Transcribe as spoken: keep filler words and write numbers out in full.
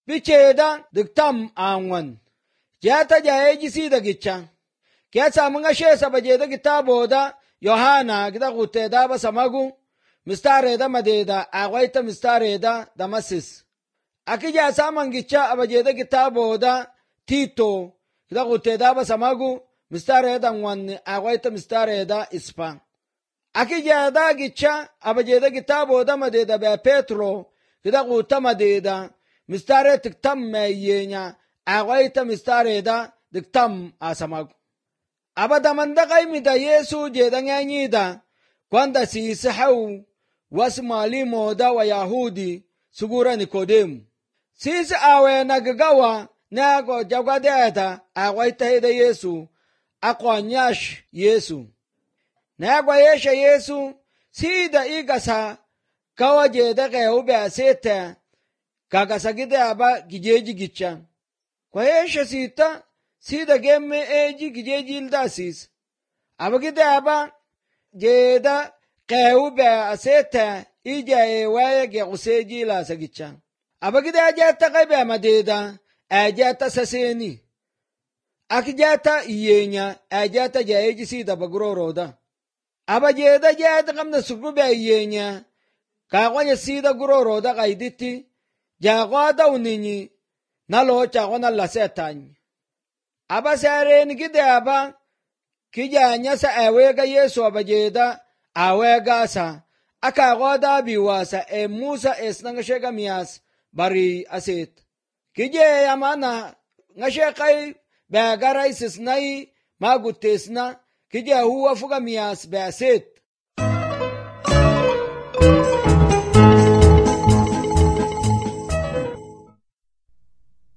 picheda diktam anwan jata jaeji sida gicha kiasa munga shesa bajeda kitaboda Yohana gida guteda ba samagu mistareda madeda agwaita mistareda damasis akija saman gicha abajeda kitaboda Tito gida guteda ba samagu mistareda ngwan agwaita mistareda ispa akija da gicha abajeda kitaboda madeda ba Petro gida guta madeda mistare tiktam mayenya agwaita mistareda diktam asamagu abada mandaqay mida Yesu jedanganyida kwanda sisahau wasmalimoda wa Yahudi sugura Nikodemu sisi awe nagagawa nago jagwadeta agwaita heda Yesu akwanyash Yesu nago yesha Yesu sida igasa kawa jedage ube aseta kagasagide aba gijeji gicha kwa yesha sita sida gemme eji gijeji ildasis abagide aba jeda qeube aseta ija ewaya ge useji la sagicha abagide ajata qaybe amadeda ajata saseni akjata iyenya ajata jaeji sida bagroroda abajeda jata qamna sugube iyenya kaqwanya sida groroda qayditi jaqwada uninyi nalo chaqwana la setany aba saren gide aba kijanya sa awega Yesu abajeda awega sa aka goda biwasa e Musa esnanga shega mias bari aset kije yamana ngashekai bagara isnai magutesna kije huwa fuga mias baset